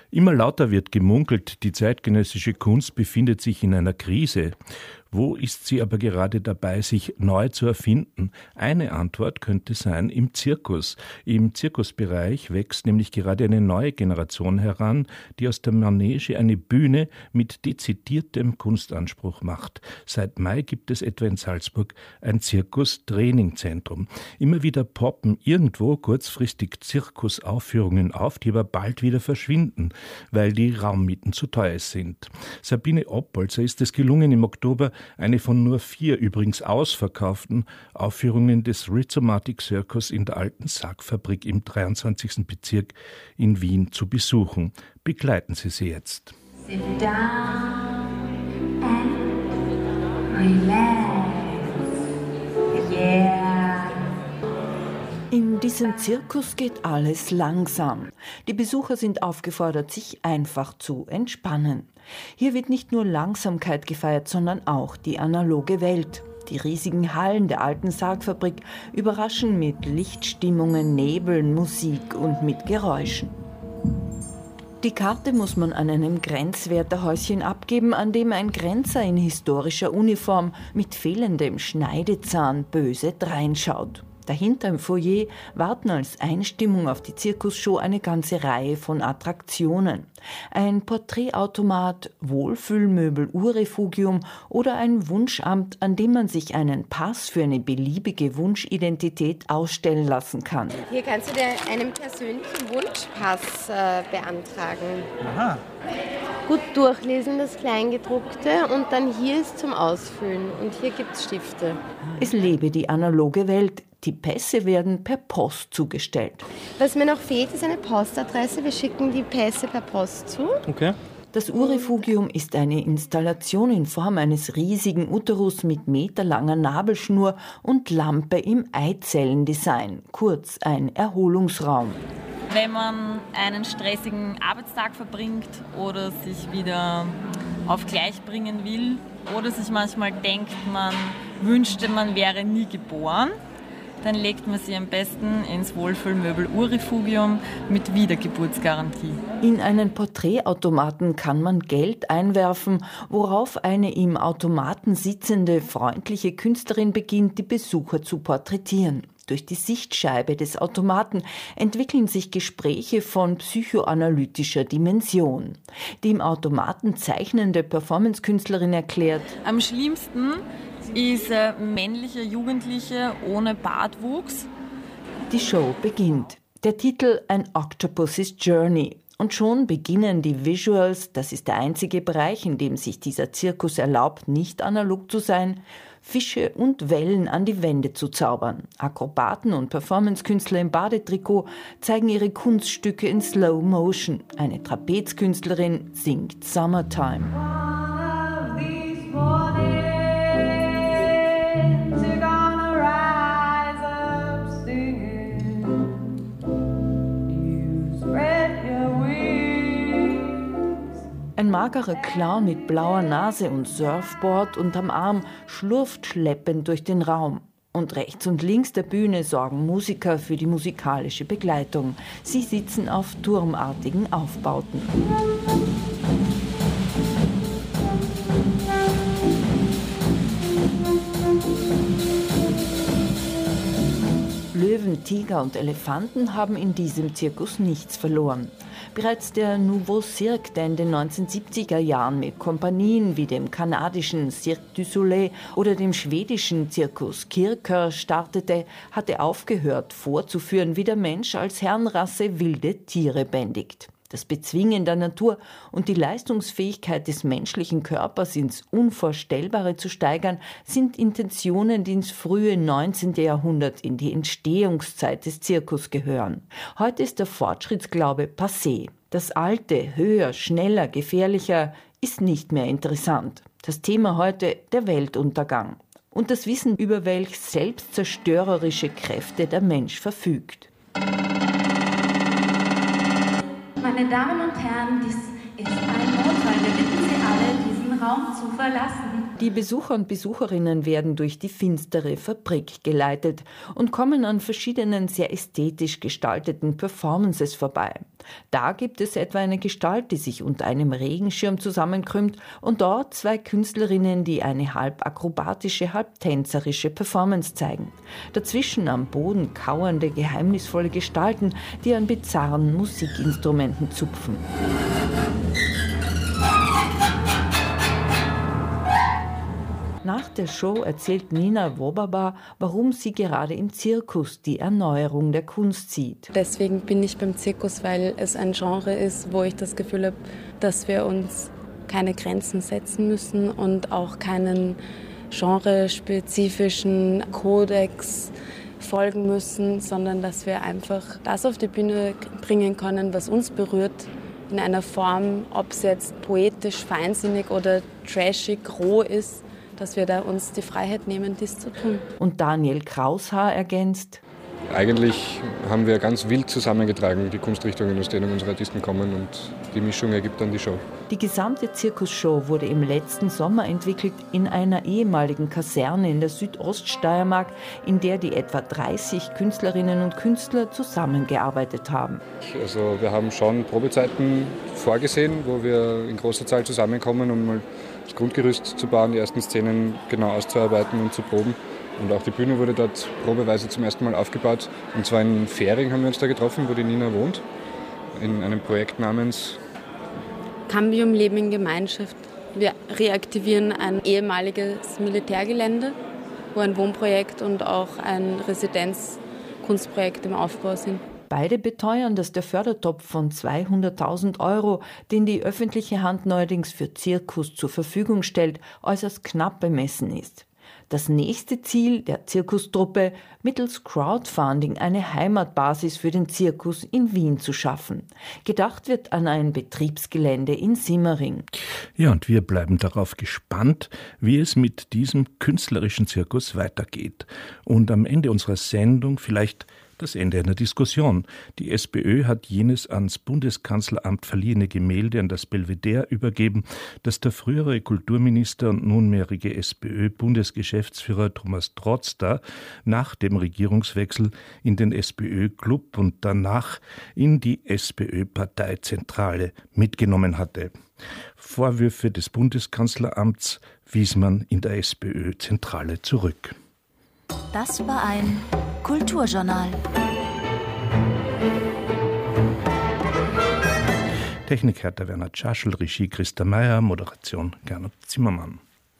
Immer lauter wird gemunkelt, die zeitgenössische Kunst befindet sich in einer Krise. Wo ist sie aber gerade dabei, sich neu zu erfinden? Eine Antwort könnte sein im Zirkus. Im Zirkusbereich wächst nämlich gerade eine neue Generation heran, die aus der Manege eine Bühne mit dezidiertem Kunstanspruch macht. Seit Mai gibt es etwa in Salzburg ein Zirkus-Trainingzentrum. Immer wieder poppen irgendwo kurzfristig Zirkusaufführungen auf, die aber bald wieder verschwinden, weil die Raummieten zu teuer sind. Sabine Oppolzer ist es gelungen, im Oktober eine von nur 4 übrigens ausverkauften Aufführungen des Rhizomatic Circus in der alten Sargfabrik im 23. Bezirk in Wien zu besuchen. Begleiten Sie sie jetzt. Sit down and relax. Yeah. In diesem Zirkus geht alles langsam. Die Besucher sind aufgefordert, sich einfach zu entspannen. Hier wird nicht nur Langsamkeit gefeiert, sondern auch die analoge Welt. Die riesigen Hallen der alten Sargfabrik überraschen mit Lichtstimmungen, Nebeln, Musik und mit Geräuschen. Die Karte muss man an einem Grenzwärterhäuschen abgeben, an dem ein Grenzer in historischer Uniform mit fehlendem Schneidezahn böse dreinschaut. Dahinter im Foyer warten als Einstimmung auf die Zirkusshow eine ganze Reihe von Attraktionen. Ein Porträtautomat, Wohlfühlmöbel, Urrefugium oder ein Wunschamt, an dem man sich einen Pass für eine beliebige Wunschidentität ausstellen lassen kann. Hier kannst du dir einen persönlichen Wunschpass beantragen. Aha. Gut durchlesen, das Kleingedruckte, und dann hier ist zum Ausfüllen und hier gibt es Stifte. Es lebe die analoge Welt. Die Pässe werden per Post zugestellt. Was mir noch fehlt, ist eine Postadresse. Wir schicken die Pässe per Post zu. Okay. Das Urrefugium ist eine Installation in Form eines riesigen Uterus mit meterlanger Nabelschnur und Lampe im Eizellendesign, kurz ein Erholungsraum. Wenn man einen stressigen Arbeitstag verbringt oder sich wieder auf Gleich bringen will oder sich manchmal denkt, man wünschte, man wäre nie geboren, dann legt man sie am besten ins Wohlfühlmöbel Urrefugium mit Wiedergeburtsgarantie. In einen Porträtautomaten kann man Geld einwerfen, worauf eine im Automaten sitzende, freundliche Künstlerin beginnt, die Besucher zu porträtieren. Durch die Sichtscheibe des Automaten entwickeln sich Gespräche von psychoanalytischer Dimension. Die im Automaten zeichnende Performancekünstlerin erklärt: Am schlimmsten ist männliche Jugendliche ohne Bartwuchs. Die Show beginnt. Der Titel An Octopus's Journey. Und schon beginnen die Visuals, das ist der einzige Bereich, in dem sich dieser Zirkus erlaubt, nicht analog zu sein, Fische und Wellen an die Wände zu zaubern. Akrobaten und Performancekünstler im Badetrikot zeigen ihre Kunststücke in Slow Motion. Eine Trapezkünstlerin singt Summertime. Ein magerer Clown mit blauer Nase und Surfboard unterm Arm schlurft schleppend durch den Raum. Und rechts und links der Bühne sorgen Musiker für die musikalische Begleitung. Sie sitzen auf turmartigen Aufbauten. Löwen, Tiger und Elefanten haben in diesem Zirkus nichts verloren. Bereits der Nouveau Cirque, der in den 1970er Jahren mit Kompanien wie dem kanadischen Cirque du Soleil oder dem schwedischen Zirkus Kirker startete, hatte aufgehört vorzuführen, wie der Mensch als Herrenrasse wilde Tiere bändigt. Das Bezwingen der Natur und die Leistungsfähigkeit des menschlichen Körpers ins Unvorstellbare zu steigern, sind Intentionen, die ins frühe 19. Jahrhundert in die Entstehungszeit des Zirkus gehören. Heute ist der Fortschrittsglaube passé. Das Alte, höher, schneller, gefährlicher ist nicht mehr interessant. Das Thema heute der Weltuntergang und das Wissen, über welch selbstzerstörerische Kräfte der Mensch verfügt. Meine Damen und Herren, dies ist ein Notfall. Wir bitten Sie alle, diesen Raum zu verlassen. Die Besucher und Besucherinnen werden durch die finstere Fabrik geleitet und kommen an verschiedenen sehr ästhetisch gestalteten Performances vorbei. Da gibt es etwa eine Gestalt, die sich unter einem Regenschirm zusammenkrümmt und dort 2 Künstlerinnen, die eine halb akrobatische, halb tänzerische Performance zeigen. Dazwischen am Boden kauernde, geheimnisvolle Gestalten, die an bizarren Musikinstrumenten zupfen. Nach der Show erzählt Nina Wobaba, warum sie gerade im Zirkus die Erneuerung der Kunst sieht. Deswegen bin ich beim Zirkus, weil es ein Genre ist, wo ich das Gefühl habe, dass wir uns keine Grenzen setzen müssen und auch keinen genrespezifischen Kodex folgen müssen, sondern dass wir einfach das auf die Bühne bringen können, was uns berührt, in einer Form, ob es jetzt poetisch, feinsinnig oder trashig, roh ist, dass wir da uns die Freiheit nehmen, dies zu tun. Und Daniel Kraushaar ergänzt: Eigentlich haben wir ganz wild zusammengetragen, die Kunstrichtungen, aus denen unsere Artisten kommen, und die Mischung ergibt dann die Show. Die gesamte Zirkusshow wurde im letzten Sommer entwickelt in einer ehemaligen Kaserne in der Südoststeiermark, in der die etwa 30 Künstlerinnen und Künstler zusammengearbeitet haben. Also wir haben schon Probezeiten vorgesehen, wo wir in großer Zahl zusammenkommen, um mal das Grundgerüst zu bauen, die ersten Szenen genau auszuarbeiten und zu proben. Und auch die Bühne wurde dort probeweise zum ersten Mal aufgebaut. Und zwar in Fähring haben wir uns da getroffen, wo die Nina wohnt, in einem Projekt namens Cambium Leben in Gemeinschaft. Wir reaktivieren ein ehemaliges Militärgelände, wo ein Wohnprojekt und auch ein Residenzkunstprojekt im Aufbau sind. Beide beteuern, dass der Fördertopf von 200.000 €, den die öffentliche Hand neuerdings für Zirkus zur Verfügung stellt, äußerst knapp bemessen ist. Das nächste Ziel der Zirkustruppe, mittels Crowdfunding eine Heimatbasis für den Zirkus in Wien zu schaffen. Gedacht wird an ein Betriebsgelände in Simmering. Ja, und wir bleiben darauf gespannt, wie es mit diesem künstlerischen Zirkus weitergeht. Und am Ende unserer Sendung vielleicht das Ende einer Diskussion. Die SPÖ hat jenes ans Bundeskanzleramt verliehene Gemälde an das Belvedere übergeben, das der frühere Kulturminister und nunmehrige SPÖ-Bundesgeschäftsführer Thomas Trotzter nach dem Regierungswechsel in den SPÖ-Club und danach in die SPÖ-Parteizentrale mitgenommen hatte. Vorwürfe des Bundeskanzleramts wies man in der SPÖ-Zentrale zurück. Das war ein Kulturjournal. Technik Hertha Werner Tschaschel, Regie Christa Meyer, Moderation Gernot Zimmermann.